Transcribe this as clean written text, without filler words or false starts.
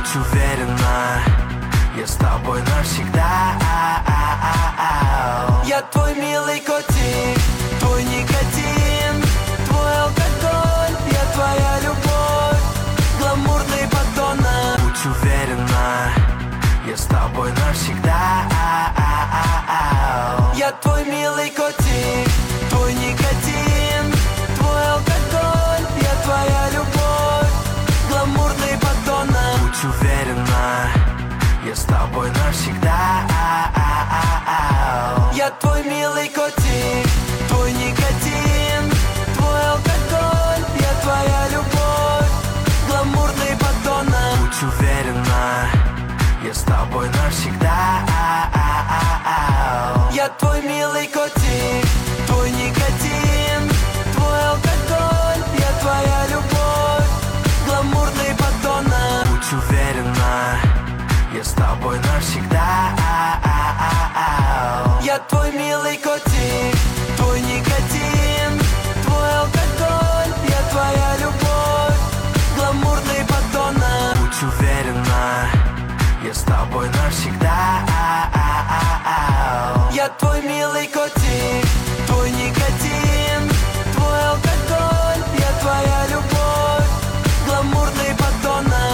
Будь уверена, я с тобой навсегда. Я твой милый котик, твой никотин, твой алкоголь, я твоя любовь, гламурный подонок. Будь уверена, я с тобой навсегда. Я твой милый котик, твой никотин, твой алкоголь, я твоя любовь, гламурный подонок. Будь уверена, я с тобой навсегда. Я твой милый котик, твой никотин, твой алкоголь, я твоя любовь, гламурный подонок. Будь уверена, я с тобой навсегда. Я твой милый котик, твой никотин, твой алкоголь, я твоя любовь, гламурный подонок. Будь уверена, я с тобой навсегда. Я твой милый котик, твой никотин, твой алкоголь, я твоя любовь, гламурный подонок. Будь уверена, я с тобой навсегда.